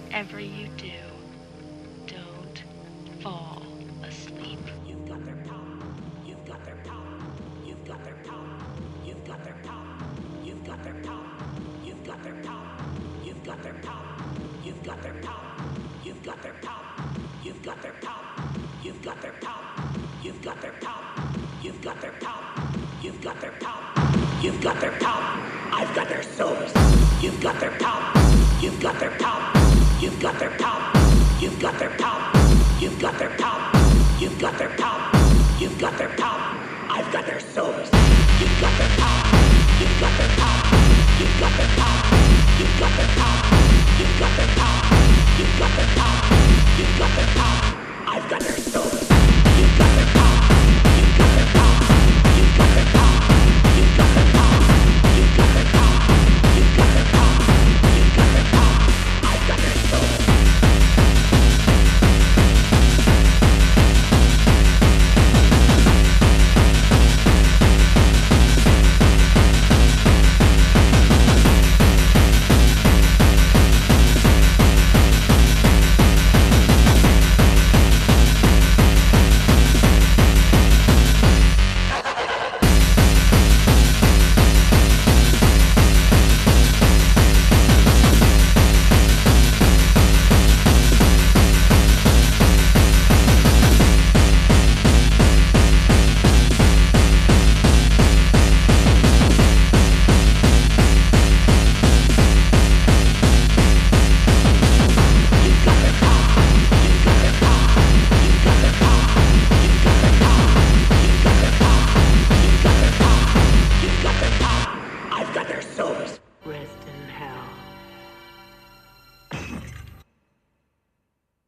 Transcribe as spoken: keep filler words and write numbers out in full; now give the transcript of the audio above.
whatever you do, don't fall asleep. You've got their power. You've got their power. You've got their power. You've got their power. You've got their power. You've got their power. You've got their power. You've got their power. You've got their power. You've got their power. You've got their power. You've got their power. You've got their power. You've got their power. You've got their power. I've got their souls. You've got their power. You've got their power. You've got their power. You've got their power. You've got their power. You've got their power. You've got their power. I've got their souls. You've got their power. You've got their power. You've got their power. You've got their power. You've got their power.